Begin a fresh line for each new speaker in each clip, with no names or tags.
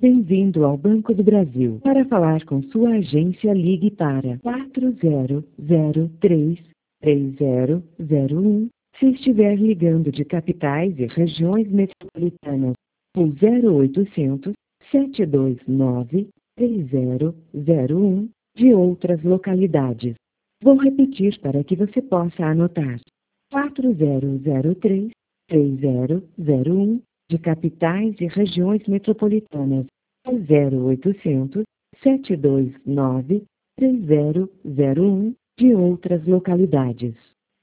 Bem-vindo ao Banco do Brasil. Para falar com sua agência, ligue para 4003-3001. Se estiver ligando de capitais e regiões metropolitanas, o 0800-729-3001. De outras localidades. Vou repetir para que você possa anotar. 4003-3001. De capitais e regiões metropolitanas, 0800-729-3001. De outras localidades.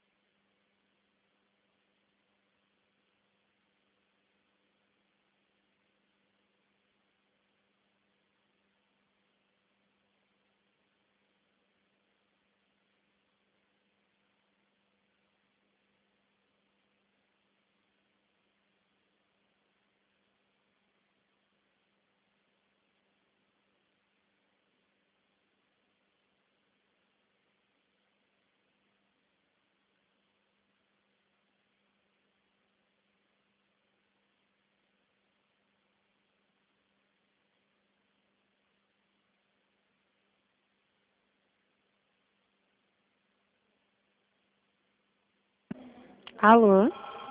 Alô?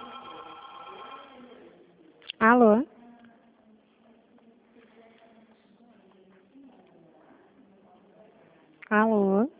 Alô? Alô?